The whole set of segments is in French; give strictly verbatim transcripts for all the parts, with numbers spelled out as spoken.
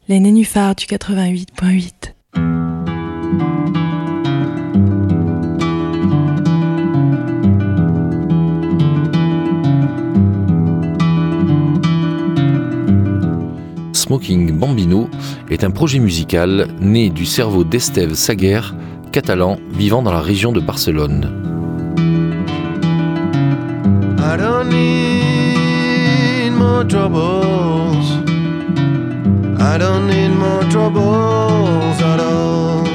Les nénuphars du quatre-vingt-huit point huit. Smoking Bambino est un projet musical né du cerveau d'Esteve Saguer, catalan vivant dans la région de Barcelone. I don't need more troubles. I don't need more troubles at all.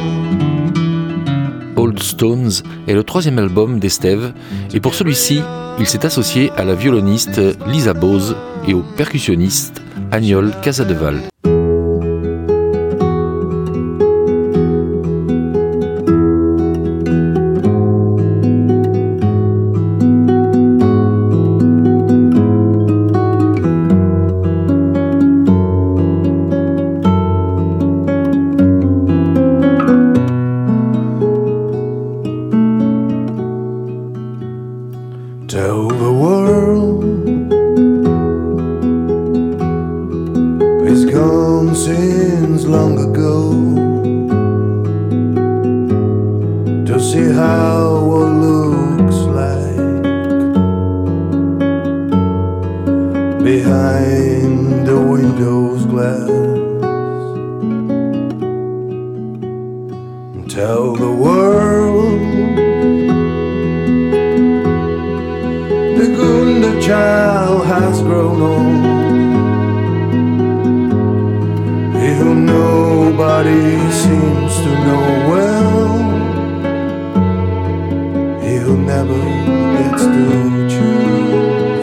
Old Stones est le troisième album d'Esteve et pour celui-ci, il s'est associé à la violoniste Lisa Bose et au percussionniste Agnol Casadeval. Tell the world it's gone since long ago, to see how it looks like behind the window's glass. Tell the world the good child has grown old, he who nobody seems to know well, he who never gets to choose.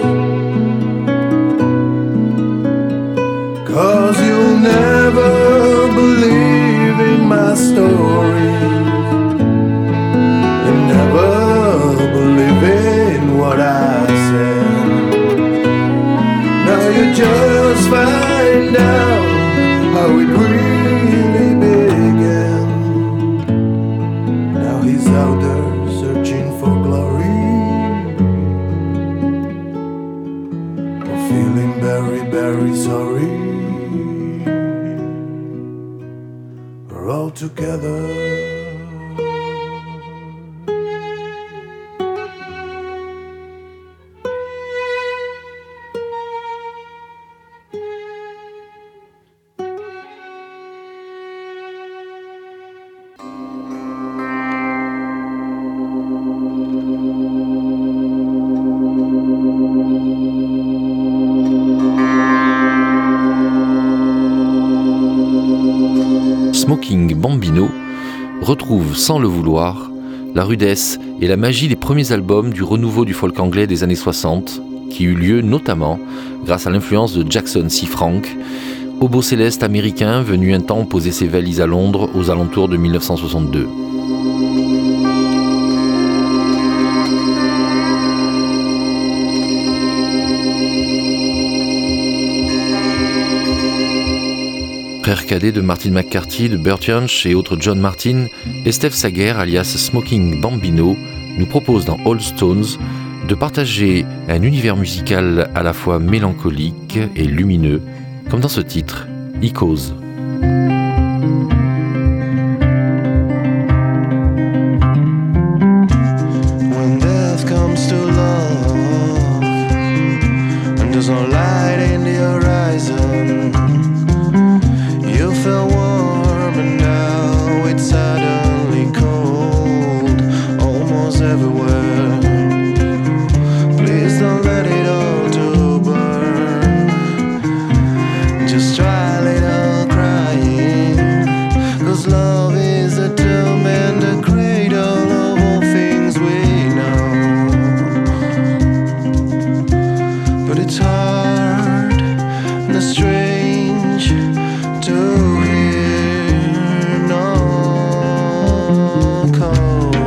'Cause you'll never believe in my stories, and never believe in what I said. Now you just find out how it really began. Now he's out there searching for glory, or feeling very, very sorry. We're all together. Smoking Bambino retrouve sans le vouloir la rudesse et la magie des premiers albums du renouveau du folk anglais des années soixante, qui eut lieu notamment grâce à l'influence de Jackson C. Frank, hobo céleste américain venu un temps poser ses valises à Londres aux alentours de dix-neuf cent soixante-deux. Frère cadet de Martin McCarthy, de Burt Jansch et autres John Martin, Esteve Saguer, alias Smoking Bambino, nous propose dans Old Stones de partager un univers musical à la fois mélancolique et lumineux, comme dans ce titre, Echoes. When death comes to love and there's no light in the horizon, you feel warm and now it's suddenly cold, almost everywhere. Please don't let it all to burn. Just try a little crying, 'cause love is the tomb and the cradle of all things we know. But it's hard and it's strange to hear no cold.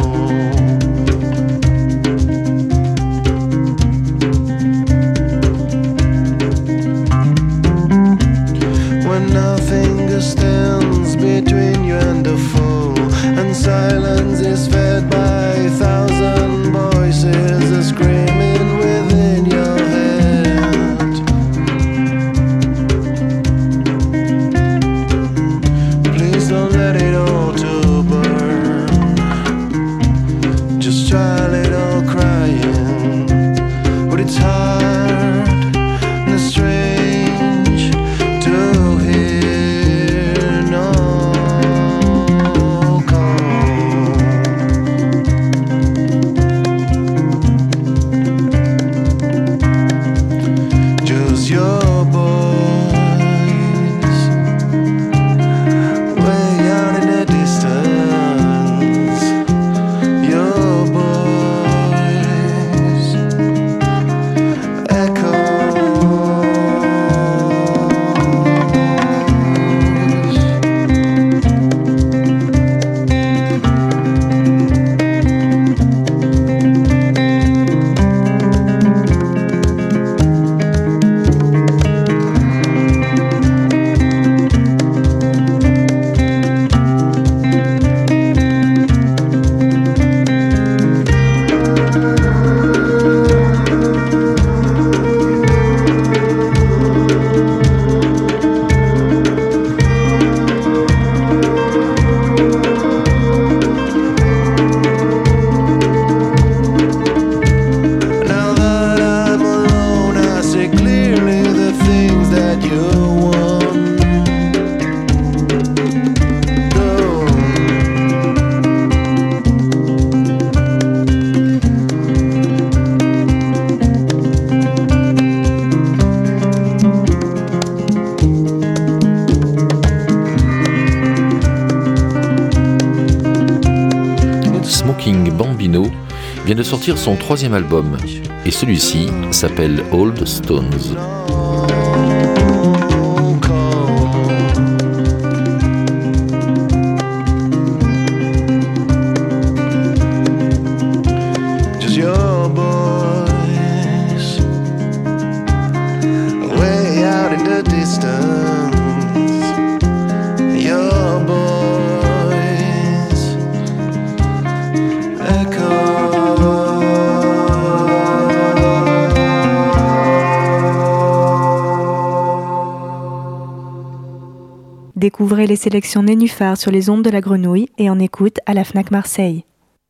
When nothing stands between you and the foe, and silence is fed by a thousand voices are screaming within your head. vient de sortir son troisième album, et celui-ci s'appelle Old Stones. Découvrez les sélections Nénuphar sur les ondes de la Grenouille et en écoute à la Fnac Marseille.